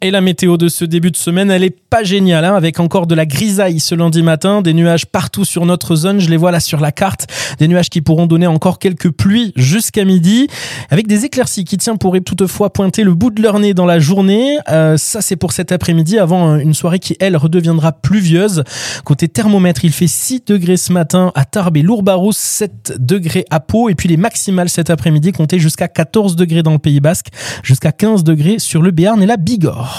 Et la météo de ce début de semaine, elle est pas géniale, avec encore de la grisaille ce lundi matin, des nuages partout sur notre zone, je les vois là sur la carte, des nuages qui pourront donner encore quelques pluies jusqu'à midi, avec des éclaircies qui pourraient toutefois pointer le bout de leur nez dans la journée. Ça c'est pour cet après-midi, avant une soirée qui elle redeviendra pluvieuse. Côté thermomètre, il fait 6 degrés ce matin à Tarbes et Lourdes-Barousse, 7 degrés à Pau, et puis les maximales cet après-midi comptaient jusqu'à 14 degrés dans le Pays Basque, jusqu'à 15 degrés sur le Béarn et la Bigorre.